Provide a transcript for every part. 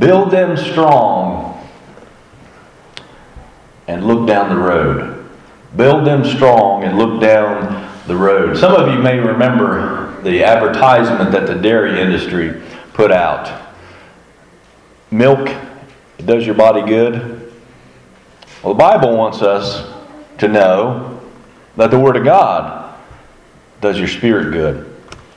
Build them strong and look down the road. Build them strong and look down the road. Some of you may remember the advertisement that the dairy industry put out. Milk, it does your body good. Well, the Bible wants us to know that the Word of God does your spirit good.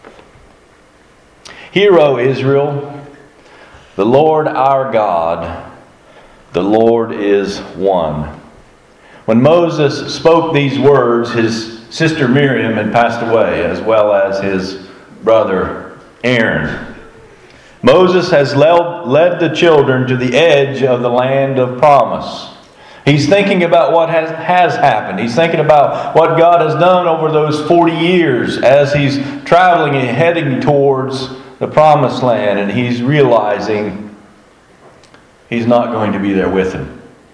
Hear, O Israel, the Lord our God, the Lord is one. When Moses spoke these words, his sister Miriam had passed away, as well as his brother Aaron. Moses has led the children to the edge of the land of promise. He's thinking about what has happened. He's thinking about what God has done over those 40 years as he's traveling and heading towards the promised land, and he's realizing he's not going to be there with him.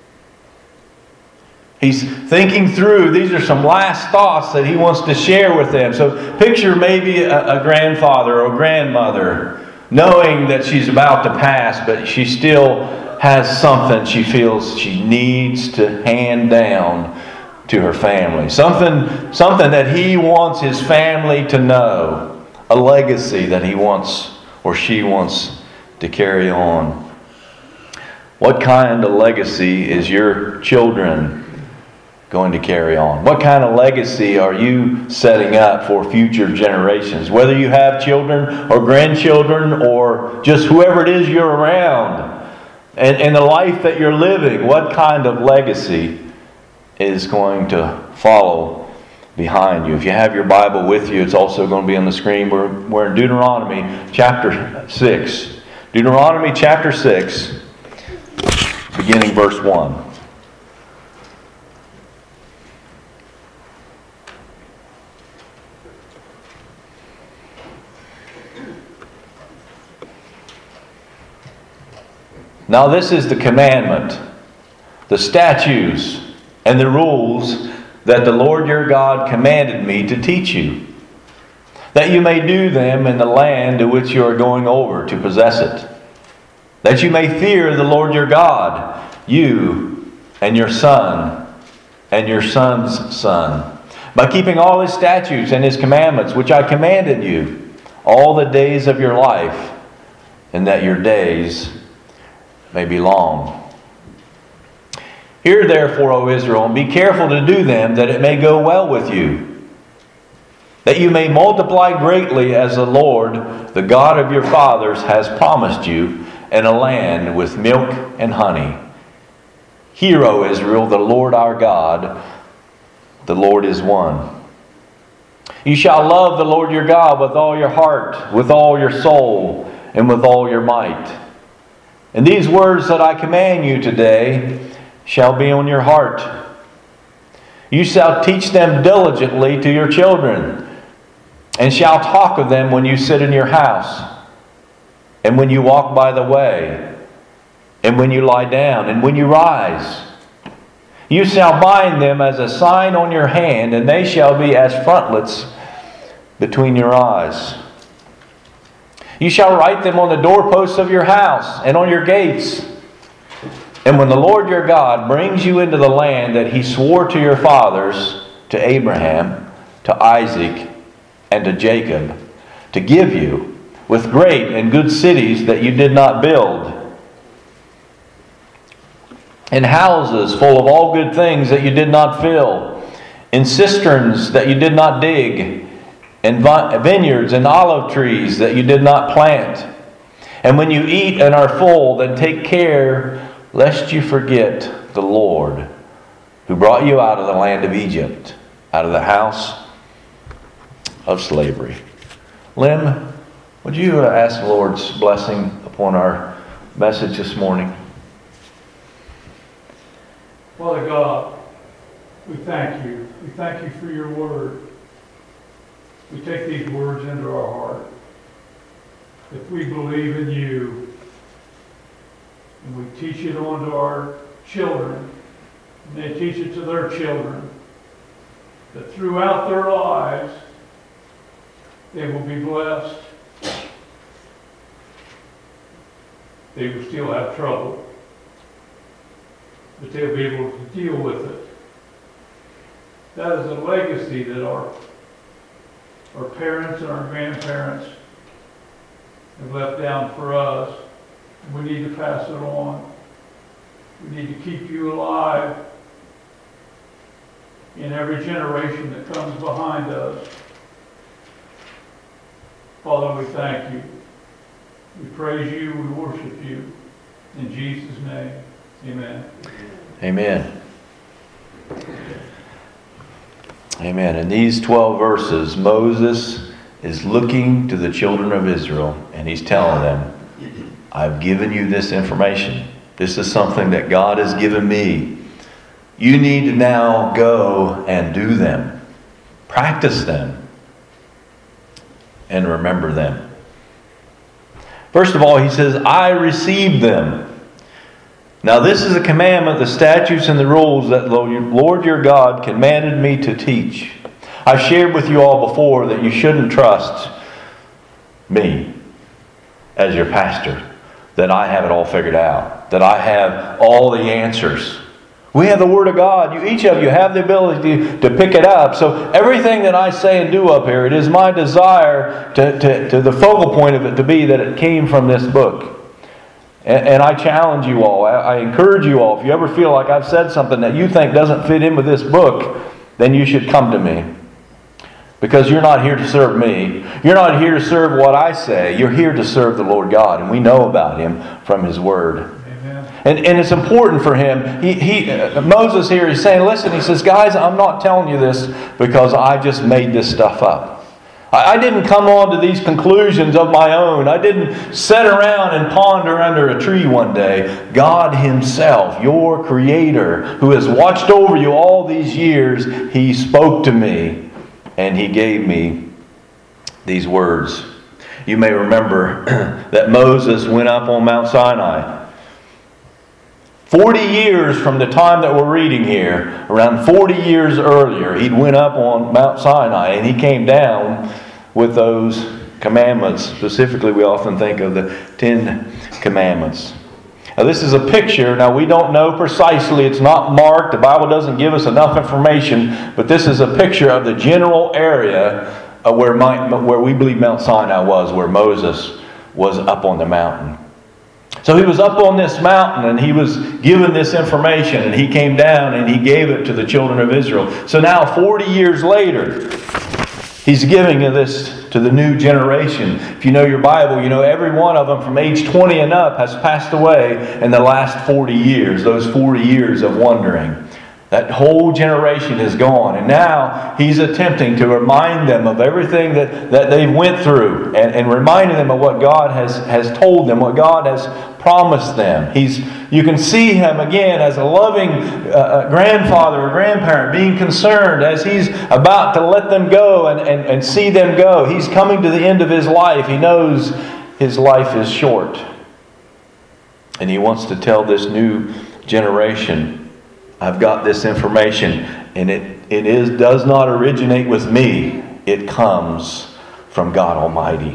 He's thinking through, these are some last thoughts that he wants to share with them. So picture maybe a grandfather or grandmother knowing that she's about to pass, but she still has something she feels she needs to hand down to her family. Something that he wants his family to know. A legacy that he wants or she wants to carry on. What kind of legacy is your children going to carry on? What kind of legacy are you setting up for future generations? Whether you have children or grandchildren or just whoever it is you're around. And the life that you're living, what kind of legacy is going to follow behind you? If you have your Bible with you, it's also going to be on the screen. We're in Deuteronomy chapter 6. Deuteronomy chapter 6, beginning verse 1. Now this is the commandment, the statutes, and the rules that the Lord your God commanded me to teach you, that you may do them in the land to which you are going over to possess it, that you may fear the Lord your God, you and your son and your son's son, by keeping all his statutes and his commandments, which I commanded you, all the days of your life, and that your days may be long. Hear therefore, O Israel, and be careful to do them, that it may go well with you, that you may multiply greatly as the Lord, the God of your fathers, has promised you, in a land with milk and honey. Hear, O Israel, the Lord our God, the Lord is one. You shall love the Lord your God with all your heart, with all your soul, and with all your might. And these words that I command you today shall be on your heart. You shall teach them diligently to your children, and shall talk of them when you sit in your house, and when you walk by the way, and when you lie down, and when you rise. You shall bind them as a sign on your hand, and they shall be as frontlets between your eyes. You shall write them on the doorposts of your house and on your gates. And when the Lord your God brings you into the land that he swore to your fathers, to Abraham, to Isaac, and to Jacob, to give you, with great and good cities that you did not build, and houses full of all good things that you did not fill, and cisterns that you did not dig, and vineyards and olive trees that you did not plant. And when you eat and are full, then take care lest you forget the Lord, who brought you out of the land of Egypt, out of the house of slavery. Lynn, would you ask the Lord's blessing upon our message this morning? Father God, we thank you. We thank you for your word. We take these words into our heart. If we believe in you, and we teach it on to our children, and they teach it to their children, that throughout their lives, they will be blessed. they will still have trouble, but they'll be able to deal with it. That is a legacy that our parents and our grandparents have left down for us. We need to pass it on. We need to keep you alive in every generation that comes behind us. Father, we thank you. We praise you. We worship you. In Jesus' name, amen. Amen. Amen. In these 12 verses, Moses is looking to the children of Israel and he's telling them, I've given you this information. This is something that God has given me. You need to now go and do them. Practice them. And remember them. First of all, he says, I received them. Now this is a commandment, the statutes and the rules that the Lord your God commanded me to teach. I've shared with you all before that you shouldn't trust me as your pastor, that I have it all figured out, that I have all the answers. We have the Word of God. Each of you have the ability to pick it up. So everything that I say and do up here, it is my desire to the focal point of it to be that it came from this book. And I challenge you all, I encourage you all, if you ever feel like I've said something that you think doesn't fit in with this book, then you should come to me. Because you're not here to serve me. You're not here to serve what I say. You're here to serve the Lord God. And we know about Him from His Word. And it's important for him. Moses here is saying, listen, he says, guys, I'm not telling you this because I just made this stuff up. I didn't come on to these conclusions of my own. I didn't sit around and ponder under a tree one day. God Himself, your Creator, who has watched over you all these years, He spoke to me and He gave me these words. You may remember that Moses went up on Mount Sinai. 40 years from the time that we're reading here, around 40 years earlier, he went up on Mount Sinai and he came down with those commandments. Specifically, we often think of the 10 commandments. Now, this is a picture. Now, we don't know precisely. It's not marked. The Bible doesn't give us enough information. But this is a picture of the general area where we believe Mount Sinai was, where Moses was up on the mountain. So he was up on this mountain and he was given this information and he came down and he gave it to the children of Israel. So now 40 years later, he's giving this to the new generation. If you know your Bible, you know every one of them from age 20 and up has passed away in the last 40 years. Those 40 years of wandering. That whole generation is gone. And now he's attempting to remind them of everything that they went through. And reminding them of what God has told them, what God has promised them. You can see him again as a loving grandfather or grandparent being concerned as he's about to let them go and see them go. He's coming to the end of his life. He knows his life is short. And he wants to tell this new generation, I've got this information, and it does not originate with me. It comes from God Almighty.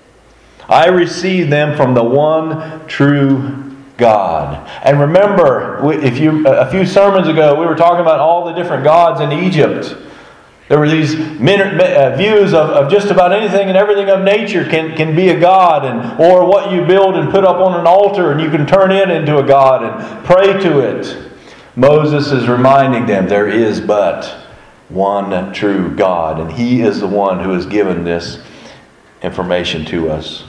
I received them from the one true God. And remember, a few sermons ago, we were talking about all the different gods in Egypt. There were these views of just about anything and everything of nature can be a god, or what you build and put up on an altar, and you can turn it into a god and pray to it. Moses is reminding them there is but one true God, and He is the one who has given this information to us.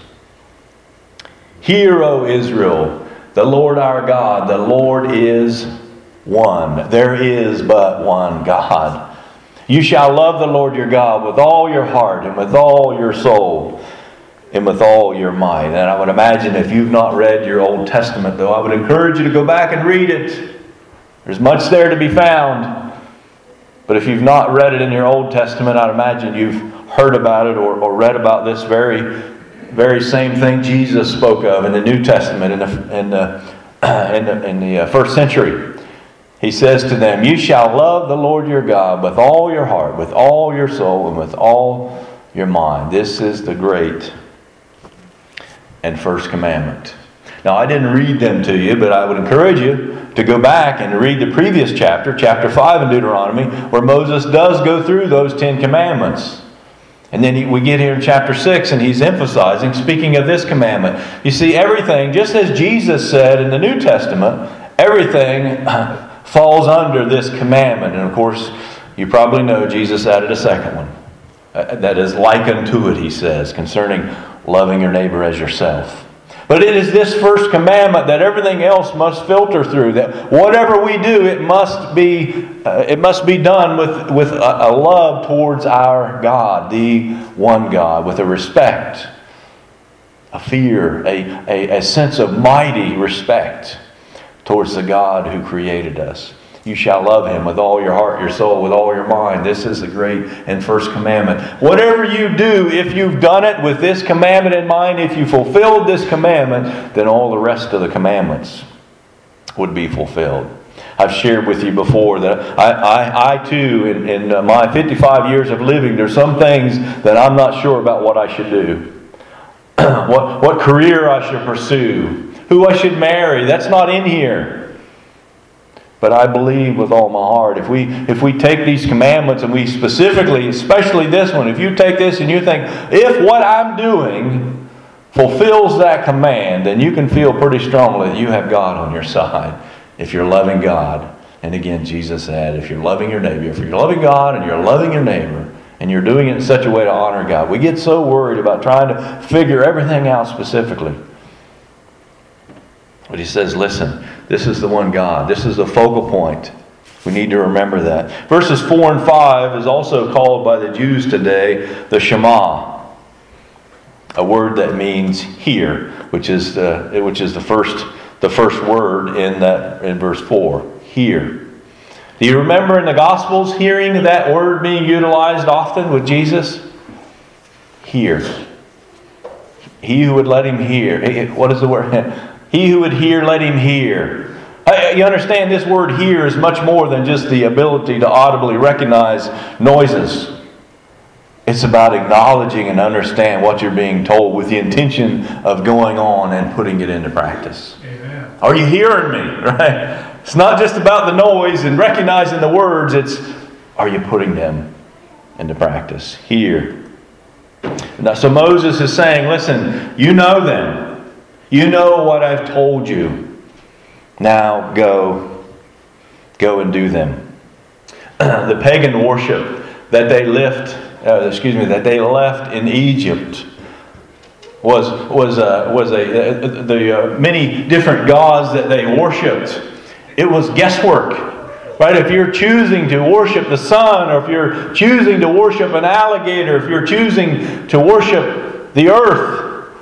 Hear, O Israel, the Lord our God, the Lord is one. There is but one God. You shall love the Lord your God with all your heart and with all your soul and with all your might. And I would imagine if you've not read your Old Testament, though, I would encourage you to go back and read it. There's much there to be found. But if you've not read it in your Old Testament, I'd imagine you've heard about it or read about this very, very same thing Jesus spoke of in the New Testament in the first century. He says to them, you shall love the Lord your God with all your heart, with all your soul, and with all your mind. This is the great and first commandment. Now, I didn't read them to you, but I would encourage you to go back and read the previous chapter, chapter 5 in Deuteronomy, where Moses does go through those 10 commandments. And then we get here in chapter 6, and he's emphasizing, speaking of this commandment. You see, everything, just as Jesus said in the New Testament, everything falls under this commandment. And of course, you probably know Jesus added a second one. That is like unto it, he says, concerning loving your neighbor as yourself. But it is this first commandment that everything else must filter through. That whatever we do, it must be done with a love towards our God, the one God, with a respect, a fear, a sense of mighty respect towards the God who created us. You shall love Him with all your heart, your soul, with all your mind. This is the great and first commandment. Whatever you do, if you've done it with this commandment in mind, if you fulfilled this commandment, then all the rest of the commandments would be fulfilled. I've shared with you before that I too, in my 55 years of living, there's some things that I'm not sure about what I should do. What career I should pursue. Who I should marry. That's not in here. But I believe with all my heart, if we take these commandments and we specifically, especially this one, if you take this and you think, if what I'm doing fulfills that command, then you can feel pretty strongly that you have God on your side. If you're loving God. And again, Jesus said, if you're loving your neighbor, if you're loving God and you're loving your neighbor, and you're doing it in such a way to honor God. We get so worried about trying to figure everything out specifically. But he says, listen, this is the one God. This is the focal point. We need to remember that. Verses 4 and 5 is also called by the Jews today the Shema. A word that means hear, which is the first word in verse 4. Hear. Do you remember in the Gospels hearing that word being utilized often with Jesus? Hear. He who would let him hear. What is the word? He who would hear, let him hear. You understand this word hear is much more than just the ability to audibly recognize noises. It's about acknowledging and understand what you're being told with the intention of going on and putting it into practice. Amen. Are you hearing me? Right? It's not just about the noise and recognizing the words. It's, are you putting them into practice? Hear. Now, so Moses is saying, listen, you know them. You know what I've told you. Now go and do them. The pagan worship that they left in Egypt was the many different gods that they worshipped. It was guesswork. Right? If you're choosing to worship the sun, or if you're choosing to worship an alligator, if you're choosing to worship the earth,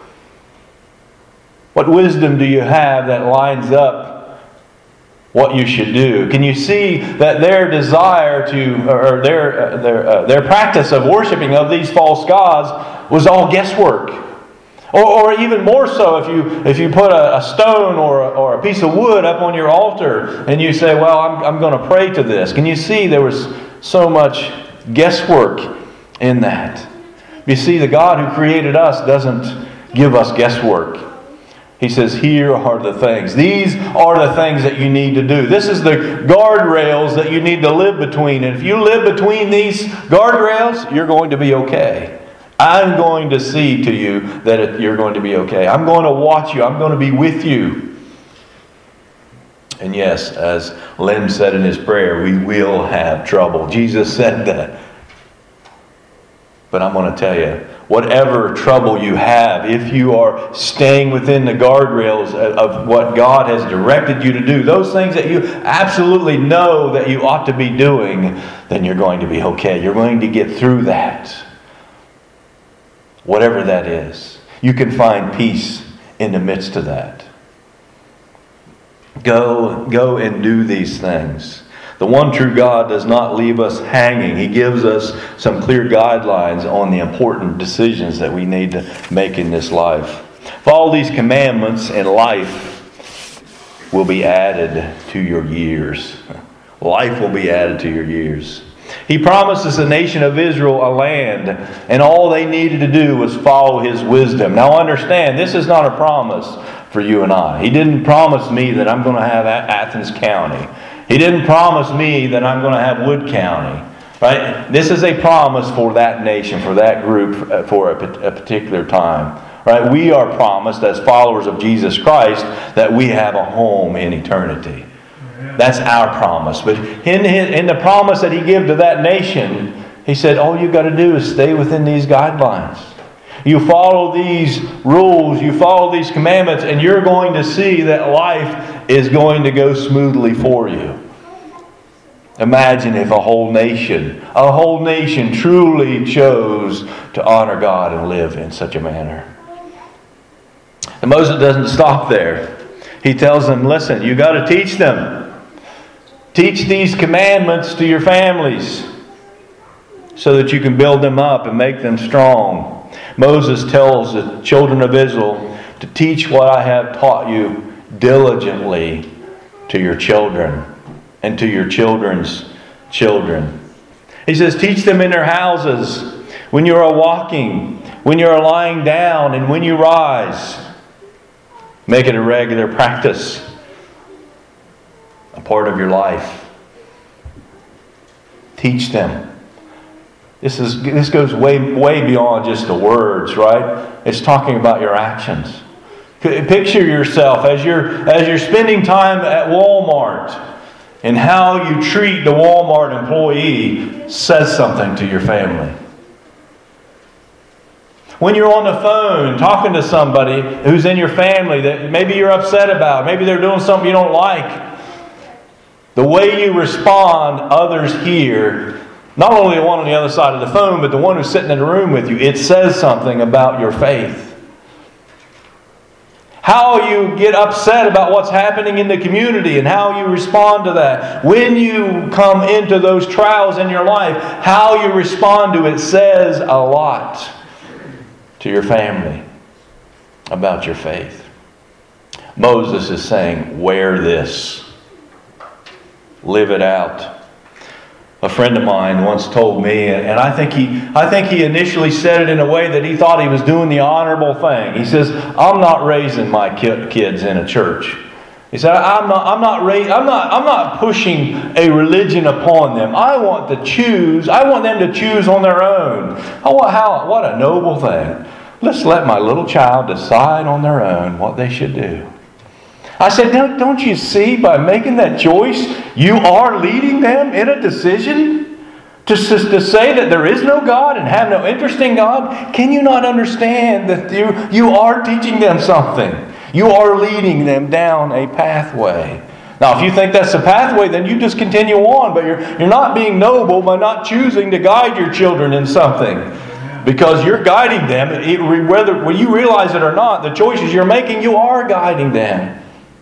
what wisdom do you have that lines up what you should do? Can you see that their desire to, or their practice of worshiping of these false gods was all guesswork? Or even more so, if you put a stone or a piece of wood up on your altar and you say, well, I'm going to pray to this. Can you see there was so much guesswork in that? You see, the God who created us doesn't give us guesswork. He says, here are the things. These are the things that you need to do. This is the guardrails that you need to live between. And if you live between these guardrails, you're going to be okay. I'm going to see to you that you're going to be okay. I'm going to watch you. I'm going to be with you. And yes, as Len said in his prayer, we will have trouble. Jesus said that. But I'm going to tell you, whatever trouble you have, if you are staying within the guardrails of what God has directed you to do, those things that you absolutely know that you ought to be doing, then you're going to be okay. You're going to get through that. Whatever that is. You can find peace in the midst of that. Go and do these things. The one true God does not leave us hanging. He gives us some clear guidelines on the important decisions that we need to make in this life. Follow these commandments and life will be added to your years. Life will be added to your years. He promises the nation of Israel a land, and all they needed to do was follow His wisdom. Now understand, this is not a promise for you and I. He didn't promise me that I'm going to have Athens County. He didn't promise me that I'm going to have Wood County. Right? This is a promise for that nation, for that group, for a particular time. Right? We are promised as followers of Jesus Christ that we have a home in eternity. That's our promise. But in the promise that He gave to that nation, He said, all you've got to do is stay within these guidelines. You follow these rules, you follow these commandments, and you're going to see that life is going to go smoothly for you. Imagine if a whole nation truly chose to honor God and live in such a manner. And Moses doesn't stop there. He tells them, listen, you got to teach them. Teach these commandments to your families so that you can build them up and make them strong. Moses tells the children of Israel to teach what I have taught you diligently to your children and to your children's children. He says, teach them in their houses, when you are walking, when you are lying down, and when you rise. Make it a regular practice, a part of your life. Teach them. This goes way beyond just the words, right? It's talking about your actions. Picture yourself as you're spending time at Walmart, and how you treat the Walmart employee says something to your family. When you're on the phone talking to somebody who's in your family that maybe you're upset about, maybe they're doing something you don't like, the way you respond, others hear. Not only the one on the other side of the phone, but the one who's sitting in the room with you. It says something about your faith. How you get upset about what's happening in the community and how you respond to that. When you come into those trials in your life, how you respond to it says a lot to your family about your faith. Moses is saying, wear this. Live it out. A friend of mine once told me, and I think he initially said it in a way that he thought he was doing the honorable thing. He says, "I'm not raising my kids in a church." He said, "I'm not pushing a religion upon them. I want them to choose on their own." What a noble thing! Let's let my little child decide on their own what they should do. I said, don't you see, by making that choice, you are leading them in a decision to say that there is no God and have no interest in God? Can you not understand that you are teaching them something? You are leading them down a pathway. Now, if you think that's the pathway, then you just continue on, but you're not being noble by not choosing to guide your children in something. Because you're guiding them, whether you realize it or not, the choices you're making, you are guiding them.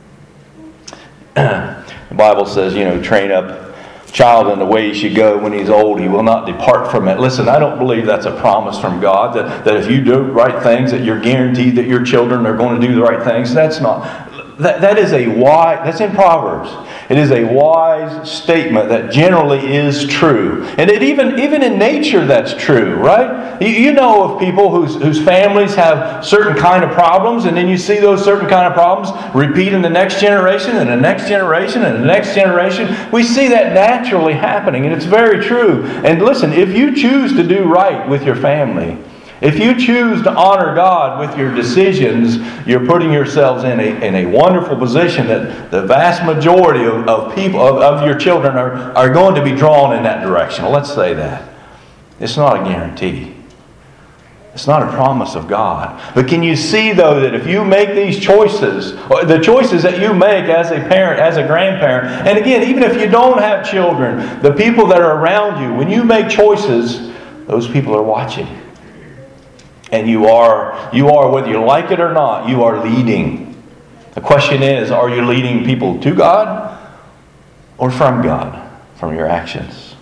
The Bible says, train up a child in the way he should go. When he's old, he will not depart from it. Listen, I don't believe that's a promise from God, that if you do right things, that you're guaranteed that your children are going to do the right things. That's not. That is that's in Proverbs. It is a wise statement that generally is true. And even in nature that's true, right? You know of people whose families have certain kind of problems, and then you see those certain kind of problems repeat in the next generation and the next generation and the next generation. We see that naturally happening, and it's very true. And listen, if you choose to do right with your family, if you choose to honor God with your decisions, you're putting yourselves in a wonderful position that the vast majority of people, of your children are going to be drawn in that direction. Let's say that. It's not a guarantee. It's not a promise of God. But can you see, though, that if you make these choices, the choices that you make as a parent, as a grandparent, and again, even if you don't have children, the people that are around you, when you make choices, those people are watching. And you are, whether you like it or not, you are leading. The question is, are you leading people to God or from God, from your actions?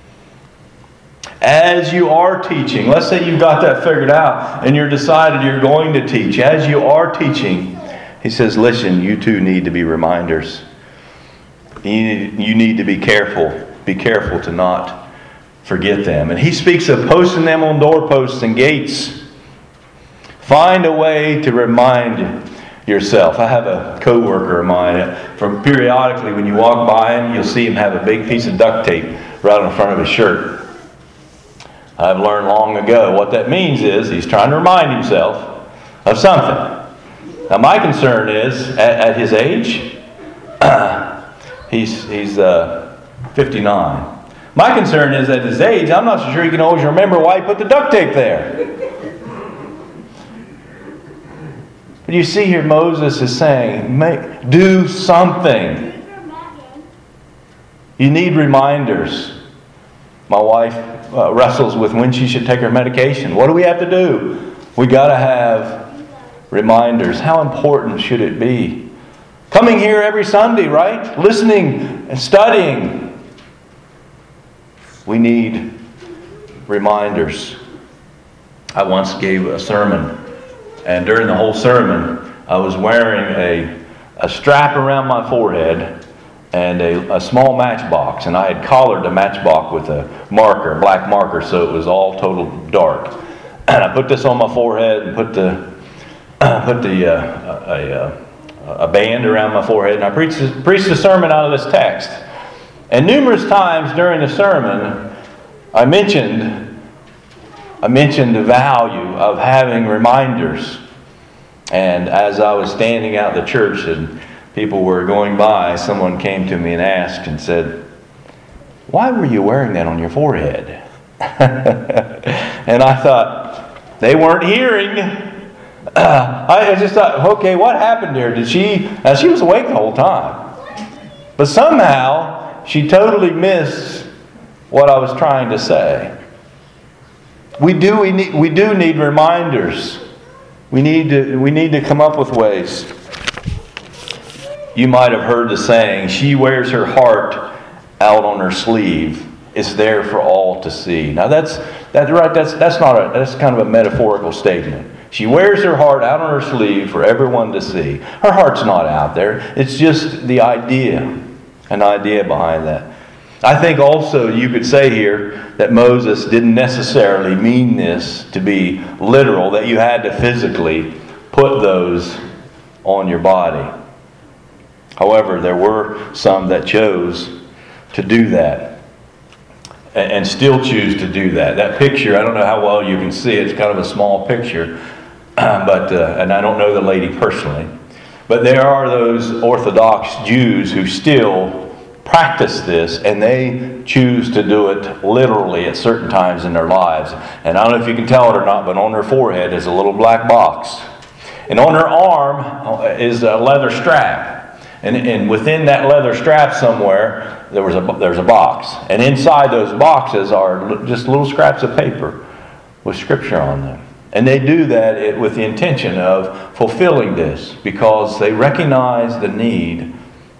As you are teaching, let's say you've got that figured out and you're decided you're going to teach. As you are teaching, he says, listen, you too need to be reminders. You need to be careful. Be careful to not forget them. And he speaks of posting them on doorposts and gates. Find a way to remind yourself. I have a co-worker of mine, from periodically when you walk by him, you'll see him have a big piece of duct tape right on the front of his shirt. I've learned long ago what that means is he's trying to remind himself of something. Now my concern is, at his age, he's 59. My concern is at his age, I'm not so sure he can always remember why he put the duct tape there. But you see here Moses is saying, do something. You need reminders. My wife wrestles with when she should take her medication. What do we have to do? We got to have reminders. How important should it be? Coming here every Sunday, right? Listening and studying. We need reminders. I once gave a sermon, and during the whole sermon, I was wearing a strap around my forehead and a small matchbox, and I had collared the matchbox with a marker, a black marker, so it was all total dark. And I put this on my forehead and put a band around my forehead, and I preached the sermon out of this text. And numerous times during the sermon, I mentioned the value of having reminders. And as I was standing out in the church and people were going by, someone came to me and asked and said, "Why were you wearing that on your forehead?" And I thought, they weren't hearing. I just thought, okay, what happened there? She was awake the whole time. But somehow, she totally missed what I was trying to say. We do need reminders. We need to come up with ways. You might have heard the saying, "She wears her heart out on her sleeve. It's there for all to see." Now that's right. That's kind of a metaphorical statement. She wears her heart out on her sleeve for everyone to see. Her heart's not out there. It's just the idea. An idea behind that. I think also you could say here that Moses didn't necessarily mean this to be literal, that you had to physically put those on your body. However, there were some that chose to do that and still choose to do that. That picture, I don't know how well you can see it. It's kind of a small picture, but and I don't know the lady personally. But there are those Orthodox Jews who still practice this, and they choose to do it literally at certain times in their lives. And I don't know if you can tell it or not, but on her forehead is a little black box. And on her arm is a leather strap. And within that leather strap somewhere, there's a box. And inside those boxes are just little scraps of paper with scripture on them. And they do that with the intention of fulfilling this because they recognize the need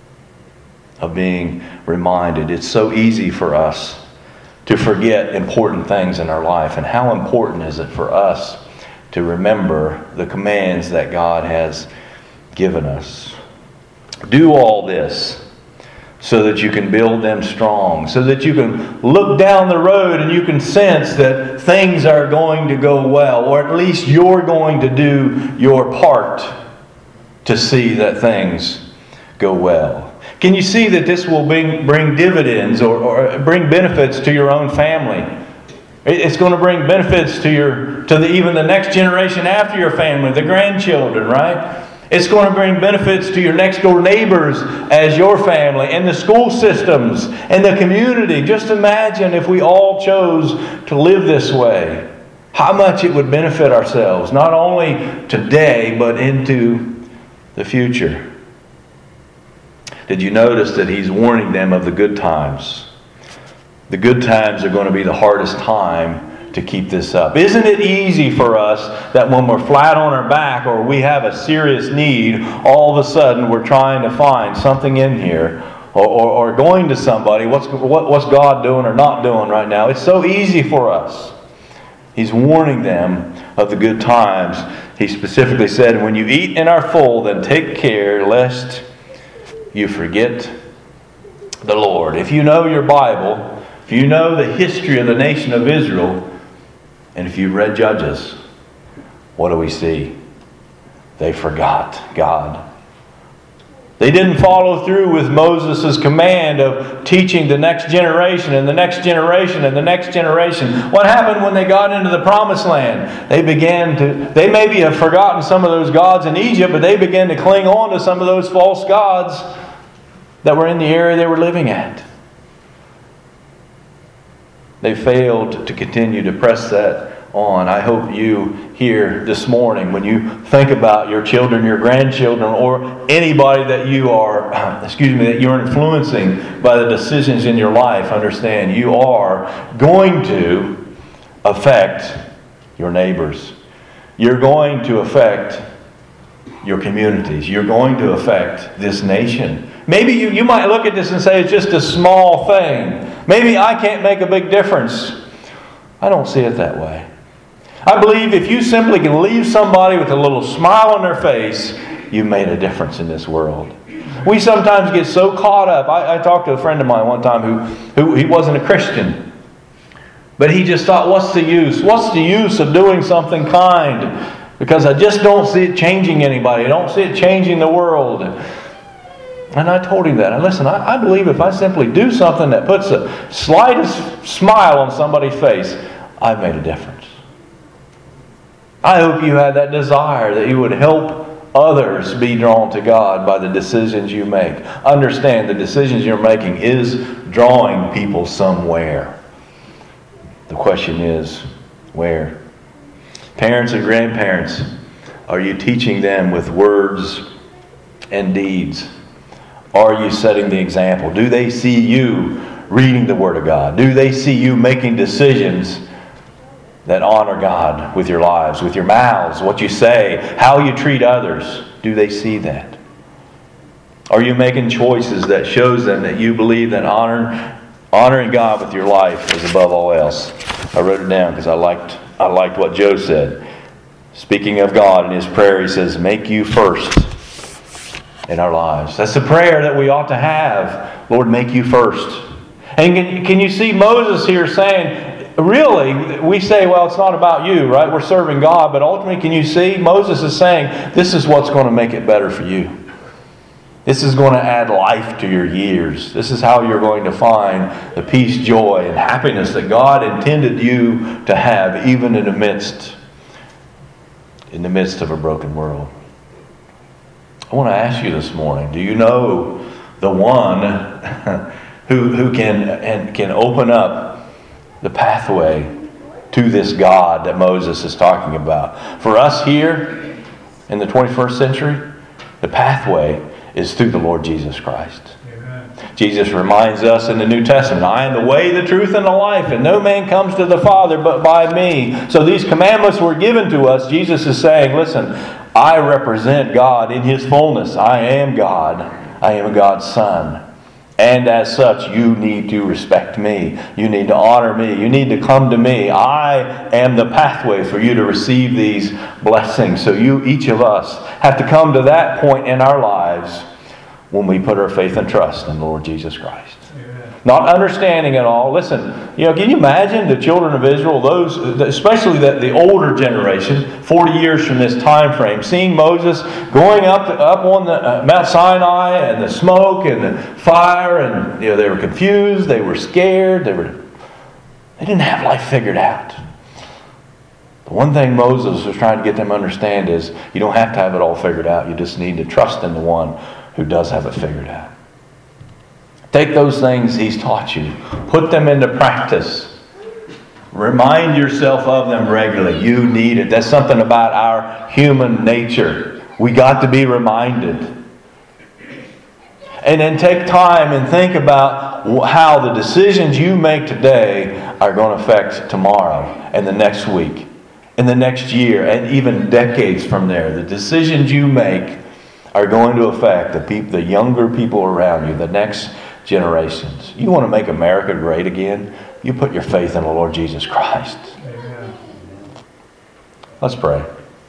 of being reminded. It's so easy for us to forget important things in our life. And how important is it for us to remember the commands that God has given us? Do all this so that you can build them strong, so that you can look down the road and you can sense that things are going to go well, or at least you're going to do your part to see that things go well. Can you see that this will bring dividends or bring benefits to your own family? It's going to bring benefits to even the next generation after your family, the grandchildren, right? It's going to bring benefits to your next door neighbors as your family, and the school systems, and the community. Just imagine if we all chose to live this way. How much it would benefit ourselves, not only today, but into the future. Did you notice that he's warning them of the good times? The good times are going to be the hardest time to keep this up. Isn't it easy for us that when we're flat on our back or we have a serious need, all of a sudden we're trying to find something in here or going to somebody, what's God doing or not doing right now? It's so easy for us. He's warning them of the good times. He specifically said, when you eat and are full, then take care lest you forget the Lord. If you know your Bible, if you know the history of the nation of Israel, and if you've read Judges, what do we see? They forgot God. They didn't follow through with Moses' command of teaching the next generation and the next generation and the next generation. What happened when they got into the promised land? They maybe have forgotten some of those gods in Egypt, but they began to cling on to some of those false gods that were in the area they were living at. They failed to continue to press that on. I hope you here this morning, when you think about your children, your grandchildren, or anybody that you are, that you're influencing by the decisions in your life, understand you are going to affect your neighbors. You're going to affect your communities. You're going to affect this nation. Maybe you might look at this and say it's just a small thing. Maybe I can't make a big difference. I don't see it that way. I believe if you simply can leave somebody with a little smile on their face, you've made a difference in this world. We sometimes get so caught up. I talked to a friend of mine one time who he wasn't a Christian. But he just thought, what's the use? What's the use of doing something kind? Because I just don't see it changing anybody. I don't see it changing the world. And I told him that. And listen, I believe if I simply do something that puts the slightest smile on somebody's face, I've made a difference. I hope you had that desire that you would help others be drawn to God by the decisions you make. Understand the decisions you're making is drawing people somewhere. The question is, where? Parents and grandparents, are you teaching them with words and deeds? Are you setting the example? Do they see you reading the Word of God? Do they see you making decisions that honor God with your lives, with your mouths, what you say, how you treat others? Do they see that? Are you making choices that shows them that you believe that honoring God with your life is above all else? I wrote it down because I liked what Joe said. Speaking of God in his prayer, he says, "Make you first in our lives." That's the prayer that we ought to have. Lord, make you first. And can you see Moses here saying, really, we say, well, it's not about you, right? We're serving God. But ultimately, can you see? Moses is saying, this is what's going to make it better for you. This is going to add life to your years. This is how you're going to find the peace, joy, and happiness that God intended you to have, even in the midst of a broken world. I want to ask you this morning, do you know the one who can open up the pathway to this God that Moses is talking about? For us here in the 21st century, the pathway is through the Lord Jesus Christ. Amen. Jesus reminds us in the New Testament, I am the way, the truth, and the life, and no man comes to the Father but by me. So these commandments were given to us. Jesus is saying, listen, I represent God in His fullness. I am God. I am God's Son. And as such, you need to respect me. You need to honor me. You need to come to me. I am the pathway for you to receive these blessings. So each of us, have to come to that point in our lives when we put our faith and trust in the Lord Jesus Christ. Amen. Not understanding it all. Listen, can you imagine the children of Israel, those, especially the older generation, 40 years from this time frame, seeing Moses going up on the Mount Sinai and the smoke and the fire, and they were confused, they were scared, they didn't have life figured out. The one thing Moses was trying to get them to understand is you don't have to have it all figured out. You just need to trust in the one who does have it figured out. Take those things He's taught you. Put them into practice. Remind yourself of them regularly. You need it. That's something about our human nature. We got to be reminded. And then take time and think about how the decisions you make today are going to affect tomorrow and the next week and the next year and even decades from there. The decisions you make are going to affect the younger people around you, the next generations. You want to make America great again? You put your faith in the Lord Jesus Christ. Amen. Let's pray.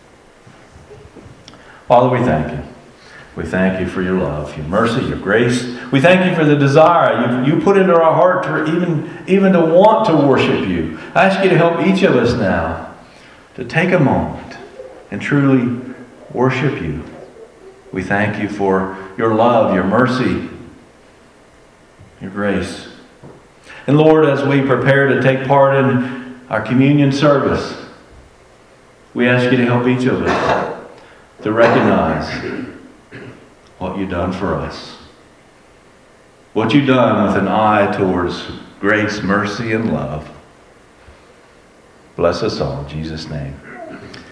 Father, we thank you. We thank you for your love, your mercy, your grace. We thank you for the desire you put into our heart to even to want to worship you. I ask you to help each of us now to take a moment and truly worship you. We thank you for your love, your mercy, your grace. And Lord, as we prepare to take part in our communion service, we ask you to help each of us to recognize what you've done for us. What you've done with an eye towards grace, mercy, and love. Bless us all in Jesus' name.